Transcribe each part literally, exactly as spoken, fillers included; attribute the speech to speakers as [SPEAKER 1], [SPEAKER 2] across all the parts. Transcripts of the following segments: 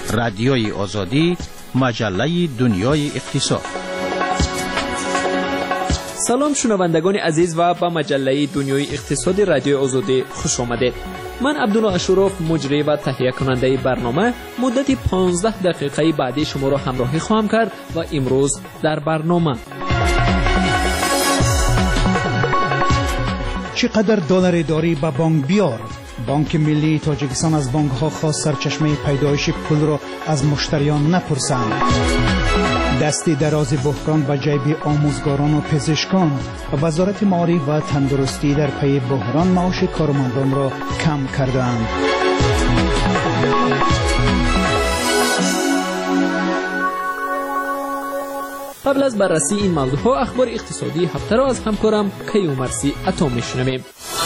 [SPEAKER 1] رادیوی آزادی، مجله دنیای اقتصاد.
[SPEAKER 2] سلام شنوندگان عزیز و به مجله دنیای اقتصاد رادیو آزادی خوش آمدید. من عبدالله اشرف مجری و تهیه کننده برنامه مدت پانزده دقیقه بعدی شما را همراهی خواهم کرد و امروز در برنامه
[SPEAKER 3] چقدر دلار داری به بانک بیار؟ بانک ملی تاجیکستان از بانک ها خواست سرچشمه پیدایش پول را از مشتریان نپرسند. دستی دراز بحران به جیب آموزگاران و پزشکان. وزارت معارف و تندرستی در پی بحران معاش کارمندان را کم کردند.
[SPEAKER 2] قبل از بررسی این موضوع ها اخبار اقتصادی هفته را از همکارم کیومرثی عطا میشنویم.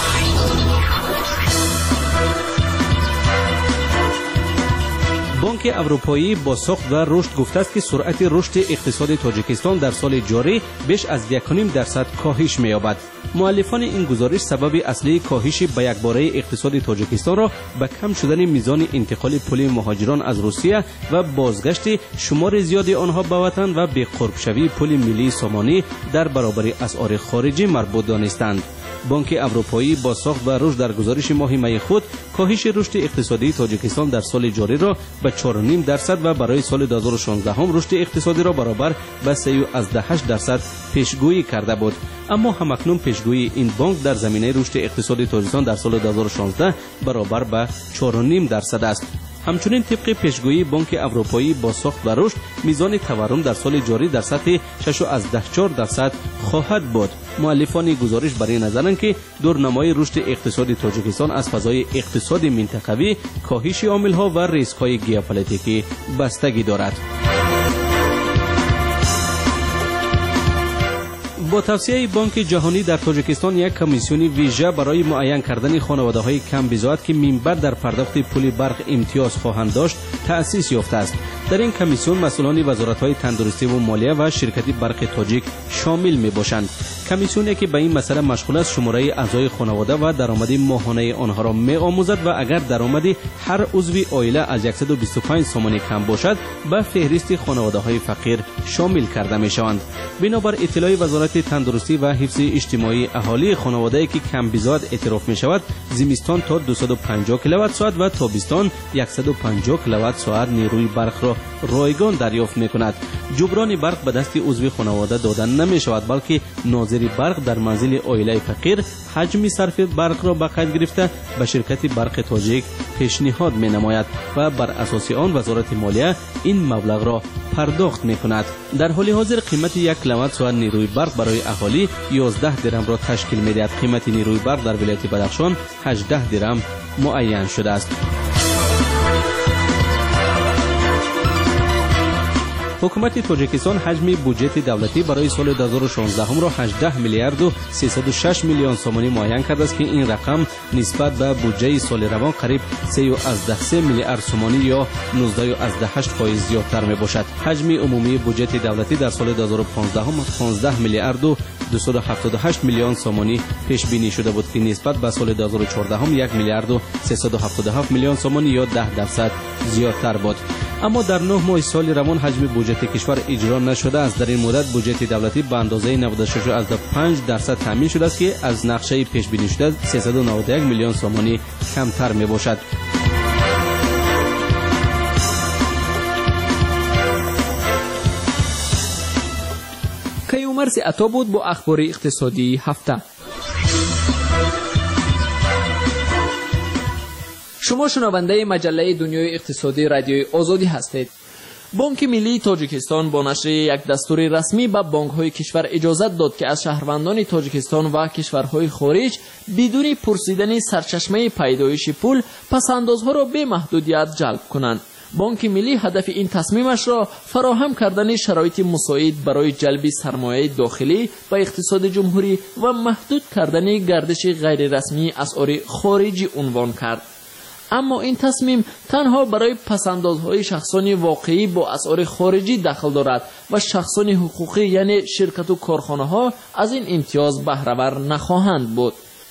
[SPEAKER 4] بانک اروپایی با ساخت و رشد گفته است که سرعت رشد اقتصاد تاجیکستان در سال جاری بیش از یک و نیم درصد کاهش می‌یابد. مؤلفان این گزارش سبب اصلی کاهش به یکباره اقتصاد تاجیکستان را به کم شدن میزان انتقال پول مهاجران از روسیه و بازگشت شمار زیادی آنها به وطن و به قرب شوی پول ملی سامانی در برابر اسعار خارجی مربوط دانستند. بانک اروپایی با ساخت و رشد در گزارش ماه می خود کاهش رشد اقتصادی تاجیکستان در سال جاری را به چهار و نیم درصد و برای سال دو هزار و شانزده هم رشد اقتصادی را برابر به سه و هشت درصد پیشگویی کرده بود. اما همکنون پیشگویی این بانک در زمینه رشد اقتصادی تاجیکستان در سال دو هزار و شانزده برابر به چهار و نیم درصد است. همچنین طبق پیشگویی بانک اروپایی با ساخت و رشد میزان تورم در سال جاری در سطح شش و چهار درصد خواهد بود. مؤلفان گزارش برای نظرند که دورنمای رشد اقتصادی تاجیکستان از فضای اقتصادی منطقوی، کاهش عامل‌ها و ریسک‌های ژئوپلیتیکی بستگی دارد. با توصیه بانک جهانی در تاجیکستان یک کمیسیون ویژه برای معین کردن خانواده‌های کم بضاعت که منبع در پرداخت پول برق امتیاز خواهند داشت تأسیس یافته است. در این کمیسیون مسئولان وزارت‌های تندرستی و مالیه و شرکت برق تاجیک شامل می‌باشند. کمیسیونی که به این مسئله مشغول است شماره اعضای خانواده و درآمد ماهانه آنها را می‌آموزد و اگر درآمد هر عضو عائله از صد و بیست و پنج سامانی کم باشد به فهرست خانواده‌های فقیر شامل کرده می‌شوند. بنابر اطلاع وزارت تندرستی و حفظ اجتماعی اهالی، خانواده‌ای که کم بضاعت اعتراف می‌شود زمستان تا دویست و پنجاه کیلووات ساعت و تابستان صد و پنجاه کیلووات ساعت نیروی برق را رایگان دریافت می‌کند. جبران برق به دست عضو خانواده دادن نمی‌شود، بلکه ناظر برق در منزل عائله فقیر حجم صرف برق را به قید گرفته به شرکت برق تاجیک پیشنهاد می‌نماید و بر اساس آن وزارت مالیه این مبلغ را پرداخت می‌کند. در حال حاضر قیمت یک کیلووات ساعت نیروی برق برای اهالی یازده درم را تشکیل می‌دهد. قیمت نیروی برق در ولایت بدخشان هجده درم معین شده است. حکومت تاجیکستان حجم بودجه دولتی برای سال دو هزار و شانزده هم را هجده میلیارد و سیصد و شش میلیون سومانی معین کرده است که این رقم نسبت به بودجه سال روان قریب سه و سه میلیارد سومانی یا نوزده و هشت فاصله زیادتر می باشد. حجم عمومی بودجه دولتی در سال دو هزار و پانزده هم پانزده میلیارد و دویست و هفتاد و هشت میلیون سومانی پیش بینی شده بود که نسبت به سال دو هزار و چهارده هم یک میلیارد و سیصد و هفتاد و هفت میلیون سومانی یا ده درصد زیادتر بود. اما در نه ماه سال روان حجم بودجه کشور اجرا نشده است. در این مدت بودجه دولتی به اندازه نود و شش و پنج درصد تامین شده است که از نقشه پیش بینی شده سیصد و نود و یک میلیون سومانی کمتر می باشد.
[SPEAKER 2] کیومرثی عطا بود با اخبار اقتصادی هفته. شما شنونده مجله دنیای اقتصادی رادیوی آزادی هستید. بانک ملی تاجیکستان با نشر یک دستور رسمی به بانک‌های کشور اجازت داد که از شهروندان تاجیکستان و کشورهای خارج بدون پرسیدن سرچشمه پیدایش پول پس‌اندازها را به محدودیت جلب کنند. بانک ملی هدف این تصمیمش را فراهم کردن شرایط مساعد برای جلب سرمایه داخلی و اقتصاد جمهوری و محدود کردن گردش غیر رسمی اسعار خارجی عنوان کرد. اما این تصمیم تنها برای پسندازهای شخصان واقعی با اسعار خارجی دخل دارد و شخصان حقوقی یعنی شرکت و کارخانه ها از این امتیاز بهره ور نخواهند بود.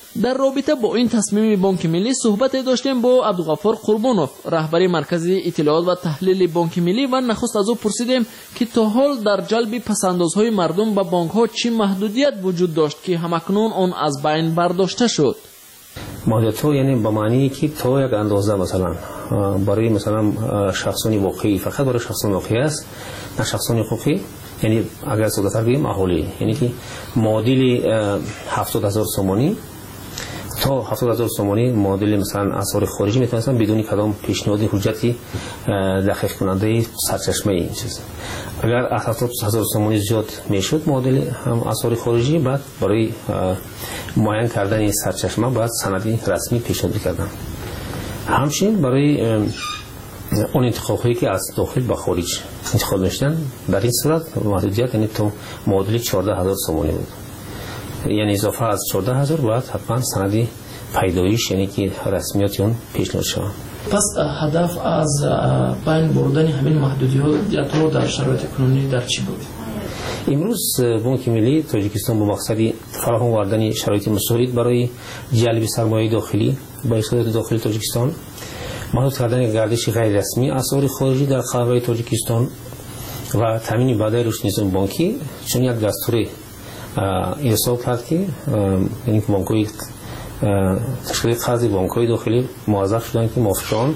[SPEAKER 2] در رابطه با این تصمیم بانک ملی صحبت داشتیم با عبدالغفار قربانوف، رهبر مرکز اطلاعات و تحلیل بانک ملی، و نخست از او پرسیدیم که تا حال در جلب پسندازهای مردم به بانک ها چه محدودیت وجود داشت که همکنون آن از بین برداشته شد.
[SPEAKER 5] محدودیت ها یعنی به معنی که تا یک اندازه مثلا برای مثلا شخصانی واقعی، فقط برای شخصان واقعی است، نه شخصان حقوقی، یعنی اگر سوداتر بگیم اهالی، یعنی که معادل هفتاد هزار سومانی تا هفتاد هزار سومانی معادل مثلا اسعار خارجی میتونستن بدون کدام پیشنهاد حجتی دقیق کننده سرچشمه این چیز. اگر هفتاد هزار سومانی زیاد میشد معادل هم اسعار خارجی، بعد برای معین کردن سرچشمه باید سندی رسمی پیشنهاد کردن. همچنین برای اون انتخاب هایی که از داخل به خارج انتخاب میشدن، در این صورت محدودیت یعنی تو معادل چهارده هزار سومانی بود، یعنی اضافه از چهارده هزار باید حتما سندی پیدایش یعنی که رسمیات اون پیشنهاد شود.
[SPEAKER 2] پس هدف از بین بردن همین محدودیت ها در شرایط کنونی در چی بود؟
[SPEAKER 5] امروز بانک ملی تاجیکستان با مقصد فراهم آوردن شرایط مساعد برای جلب سرمایه داخلی با اقتصاد داخلی تاجیکستان، محدود کردن گردش غیر رسمی اسعار خارجی در خاور تاجیکستان و تامین بدای رشد نظام بانکی، چون یک دستور ارسال کرد که یعنی بانک‌های تشکیل قرض بانک‌های داخلی موظف شدن که موافقان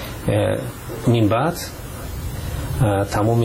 [SPEAKER 5] من بعد تمام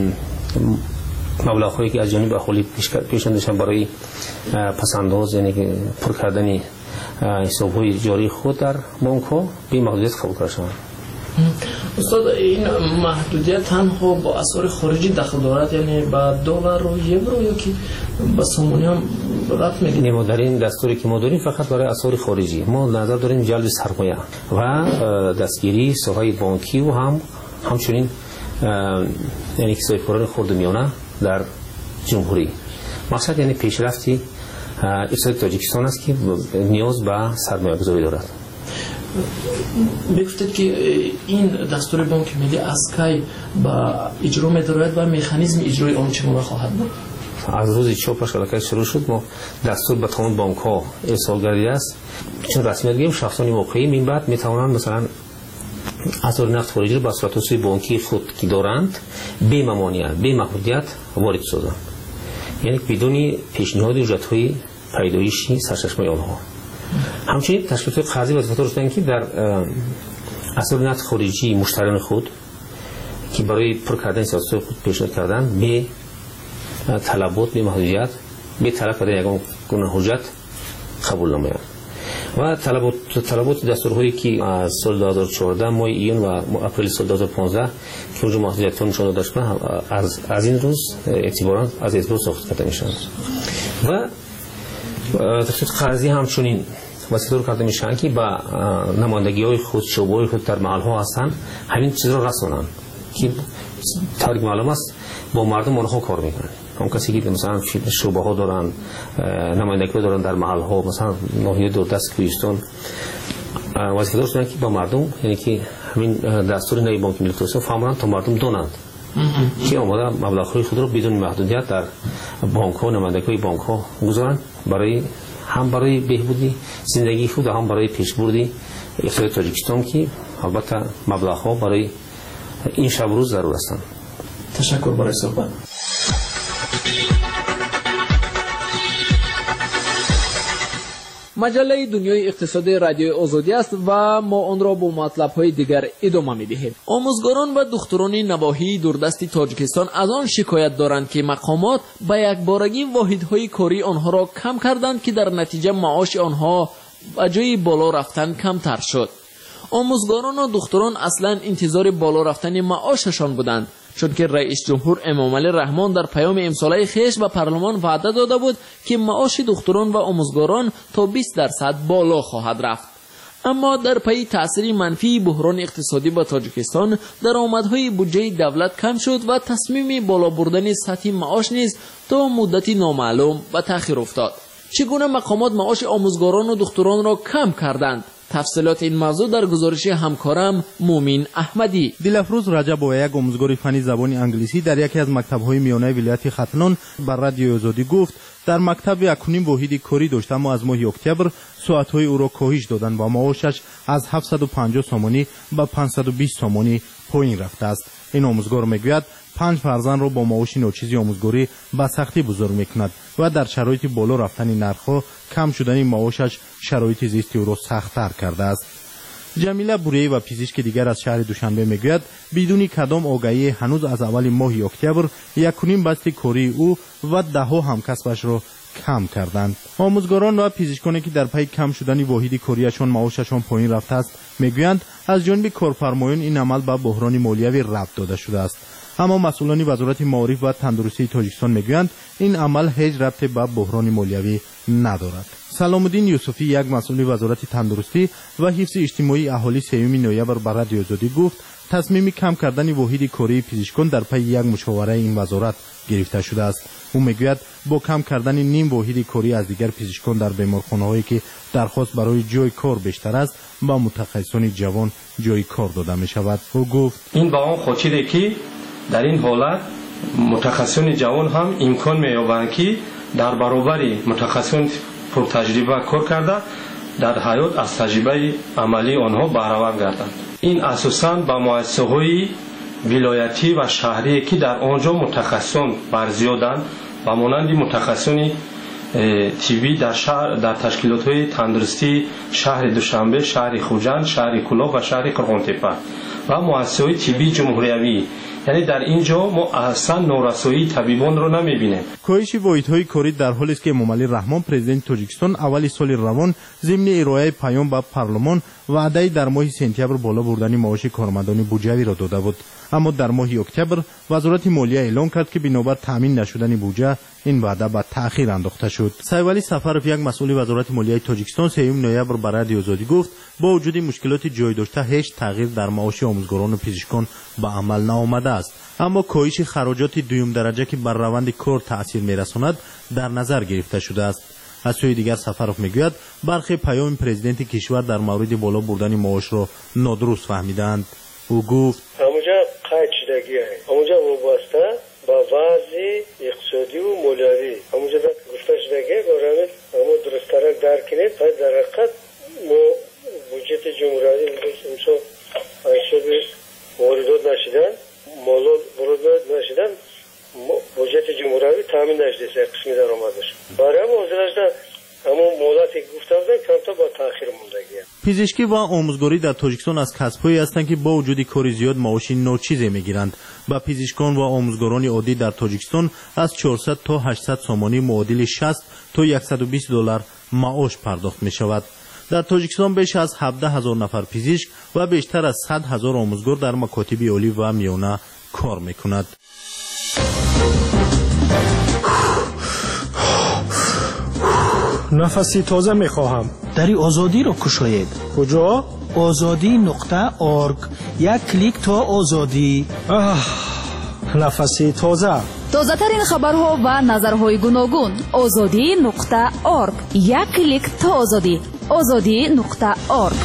[SPEAKER 5] مبلغ‌هایی که از جانب اهالی پیشنهادشان برای پسنداز یعنی که پر کردن حساب‌های جاری خود در بانک‌ها به محدودیت قبول کرده شدند.
[SPEAKER 2] استاد، این محدودیت تنها با اسعار خارجی دخل دارد، یعنی با دلار و یورو یا که با سومونی هم رفت میگیره؟
[SPEAKER 5] ما در این دستوری که ما داریم فقط برای اسعار خارجی، ما نظر داریم جلب سرمایه و دستگیری ساحه بانکی و هم همچنین یعنی کسای کاران خرد و میانه در جمهوری. مقصد یعنی پیشرفتی اقتصاد تاجیکستان است که نیاز به سرمایه گذاری دارد.
[SPEAKER 2] بگفتید که این دستور بانک ملی از کی با اجرا می‌دارد و مکانیزم اجرای آن چگونه خواهد بود؟
[SPEAKER 5] از روز چهارشنبه شبکه شروع شد، ما دستور به تمام بانک‌ها ارسال گردیده است، چون رسمیت گیم شخصانی واقعی من بعد می‌توانند مثلا اسعار نفت خارجی را به صورت توسعه بانکی خود که دارند بی ممانعت بی محدودیت وارد سازند، یعنی بدون پیشنهاد اجرت‌های پیدایشی سرچشمه آنها. همچنین تشکیلات قرضی وظیفه داشتند که در اسعار نفت خارجی مشتریان خود که برای پر کردن سیاست خود پیشنهاد کردن به طلبات به محدودیت به طرف کردن یگان گونه حجت قبول نمایند و طلبات طلبات دستورهایی که از سال دو هزار و چهارده ماه ایون و اپریل سال دو هزار و پانزده که اونجا محدودیت ها نشان داشت از از این روز اعتبارا از اعتبار ساخت کرده میشن و تشکیلات قرضی همچنین وسیله کرده میشن که با نمایندگی های خود شعبه خود در محل ها هستند همین چیز را رسونن که طوری معلوم است با مردم آنها کار میکنن. اون کسی که مثلا شعبه ها دارن نمایندگی دارن در محل ها مثلا ناحیه دوردست کوهستان وظیفه داشتن که با مردم یعنی که همین دستور نوی بانک ملی توسعه فهموند تا مردم دونند که آماده مبلغ‌های خود را بدون محدودیت در بانک ها نمایندگی بانک ها گذارن برای هم برای بهبودی زندگی خود و هم برای پیشبردی اقتصاد تاجیکستان که البته مبلغ‌ها برای این شب روز ضرور هستند.
[SPEAKER 2] تشکر برای صحبت. مجله دنیای اقتصادی رادیوی آزادی است و ما آن را با مطلب‌های دیگر ادامه می‌دهیم. آموزگاران و دختران نواحی دوردست تاجیکستان از آن شکایت دارند که مقامات به یکبارگی واحدهای کاری آنها را کم کردند که در نتیجه معاش آنها به جای بالا رفتن کمتر شد. آموزگاران و دختران اصلا انتظار بالا رفتن معاششان بودند، چون که رئیس جمهور امامعلی رحمان در پیام امساله خیش به پارلمان وعده داده بود که معاش دختران و آموزگاران تا بیست درصد بالا خواهد رفت. اما در پی تأثیر منفی بحران اقتصادی با تاجیکستان درآمدهای بودجه دولت کم شد و تصمیم بالا بردن سطح معاش نیز تا مدتی نامعلوم به تأخیر افتاد. چگونه مقامات معاش آموزگاران و دختران را کم کردند؟ تفصیلات این موضوع در گزارش همکارم مومین احمدی.
[SPEAKER 6] دلفروز رجب و یک آموزگار فنی زبان انگلیسی در یکی از مکتب‌های میانه ولایت ختلان بر رادیو آزادی گفت در مکتب یکونیم واحدی کاری داشت، اما از ماه اکتبر ساعت‌های او را کاهش دادند و معاشش از هفتصد و پنجاه سومانی به پانصد و بیست سومانی پایین رفته است. این آموزگار میگوید پنج فرزند را با معاش ناچیزی آموزگاری به سختی بزرگ میکند و در شرایط بالا رفتن نرخ‌ها کم شدن معاشش شرایط زیستی او را سخت‌تر کرده است. جمیله بوری و پزشک دیگر از شهر دوشنبه میگوید بدون کدام آگاهی هنوز از اول ماه اکتبر یکونیم بسته کاری او و ده ها همکسبش را کم کردند. آموزگاران و پزشکانی که در پی کم شدن واحد کاریشان معاششان پایین رفته است میگویند از جانب کارفرمایان این عمل به بحران مالیوی ربط داده شده است. اما مسئولان وزارت معارف و تندرستی تاجیکستان میگویند این عمل هیچ ربطی به بحران مالیوی ندارد. سلام الدین یوسفی، یک مسئول وزارت تندرستی و حفظ اجتماعی اهالی سوم نوامبر به رادیو آزادی گفت تصمیم کم کردن واحد کاری پزشکان در پی یک مشاوره این وزارت گرفته شده است. او میگوید با کم کردن نیم واحد کاری از دیگر پزشکان در بیمارخانه‌هایی که درخواست برای جای کار بیشتر است با متخصصان جوان جای کار داده می شود. او گفت
[SPEAKER 7] این با آن خاطره که در این حالت متخصصان جوان هم امکان می‌یابند که در برابر متخصصان پر تجربه کار کرده در حیات از تجربه عملی آنها بهره‌مند گردند. این اساساً با مؤسسه‌های ولایتی و شهری که در آنجا متخصصان برزیادند و مانند متخصصان تیوی در شهر در تشکیلات‌های تندرستی شهر دوشنبه، شهر خوجند، شهر کلاه و شهر قرغان‌تپه و مؤسسه‌های تیوی جمهوریوی، یعنی در اینجا ما اصلا نارسایی طبیبان رو نمیبینیم.
[SPEAKER 6] کاهش واحدهای کاری در حالی است که امام علی رحمان پرزیدنت تاجیکستان اول سال روان ضمن ارائه پیام به پارلمان وعده در ماه سپتامبر بالا بردن معاش کارمندان بودجه‌ای را داده بود، اما در ماه اکتبر وزارت مالیه اعلام کرد که بنابر تامین نشدن بودجه این وعده به تأخیر انداخته شد. سیدولی سفرов، یک مسئول وزارت مالیه تاجیکستان، سوم نوامبر به رادیو آزادی گفت با وجود مشکلات جای داشته هیچ تغییر در معاش آموزگاران و پزشکان به عمل نآمده است، اما کاهش خراجات دوم درجه که بر روند کار تأثیر میرساند در نظر گرفته شده است. از سوی دیگر سفرov میگوید برخی پیام پرزیدنت کشور در مورد بالا بردن معاش را نادرست فهمیدند. او گفت
[SPEAKER 8] همونجا قید شدگی است، همونجا وابسته با وضع اقتصادی و مالیوی همونجا گفته شدگی برای همون درست‌تر درک کنید. در حقیقت ما بودجه جمهوری امسال حساب واردات نشدن، مالات واردات نشدن، بودجه جمهوری تامین نشده قسمی درآمدش. برای ما حاضرشدن همون مولاتی گفتم کم تا با تأخیر موندگی.
[SPEAKER 6] پزشکی و آموزگاری در تاجیکستان از کسب‌هایی هستند که با وجود کار زیاد معاش ناچیزی میگیرند. با پزشکان و آموزگاران عادی در تاجیکستان از چهارصد تا هشتصد سومانی معادل شصت تا صد و بیست دلار معاش پرداخت می شود. در تاجیکستان بیش از هفده هزار نفر پزشک و بیشتر از صد هزار آموزگار در مکاتب عالی و میانه کار میکند.
[SPEAKER 9] نفسی تازه میخواهم.
[SPEAKER 3] دری آزادی را کشاید.
[SPEAKER 9] کجا؟
[SPEAKER 3] آزادی نقطه ارگ. یک کلیک تا آزادی.
[SPEAKER 9] نفسی تازه.
[SPEAKER 10] تازه ترین خبرها و نظرهای گوناگون. آزادی نقطه ارگ. یک کلیک تا آزادی. آزادی نقطه ارگ.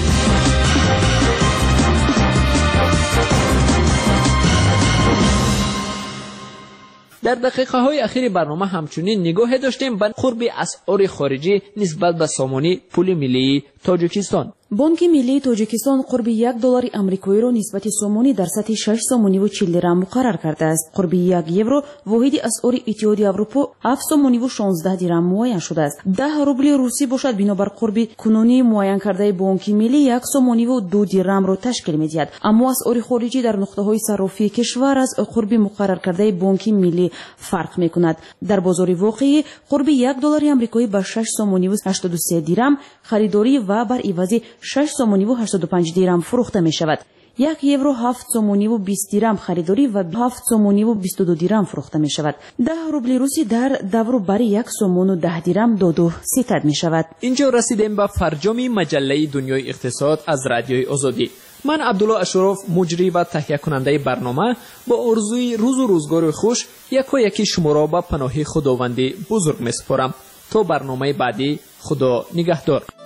[SPEAKER 2] در دقیقه های اخیر برنامه همچنین نگاه داشتیم به قرب اسعار خارجی نسبت به سامانی پول ملی تاجیکستان.
[SPEAKER 11] بانک ملی تاجیکستان قرب یک دلار آمریکایی را نسبت سامانی در سطح شش سامانی و چهل درهم مقرر کرده است. قرب یک یورو واحد اسعار اتحادیه اروپا هفت سامانی و شانزده درهم معین شده است. ده روبل روسی باشد بنابر قرب کنونی معین کرده بانک ملی یک سامانی و دو درهم را تشکیل می‌دهد. اما اسعار خارجی در نقطه‌های صرافی کشور از قرب مقرر کرده بانک ملی فرق می‌کند. در بازار واقعی قرب یک دلار آمریکایی به شش سامانی و هشتاد و سه درهم خریداری و بر عوض شش سامانی و هشتاد و پنج درهم فروخته می شود. یک یورو هفت سامانی و بیست درهم خریداری و هفت سامانی و بیست و دو درهم فروخته می شود. ده روبل روسی در دورو برای یک سامان و ده درهم دو و ستد می شود.
[SPEAKER 2] اینجا رسیدیم به فرجام مجله دنیای اقتصاد از رادیوی آزادی. من عبدالله اشرف مجری و تهیه کننده برنامه با آرزوی روز و روزگار خوش یکا یکی شما را به پناه خداوند بزرگ می سپارم. تا برنامه بعدی، خدا نگهدار.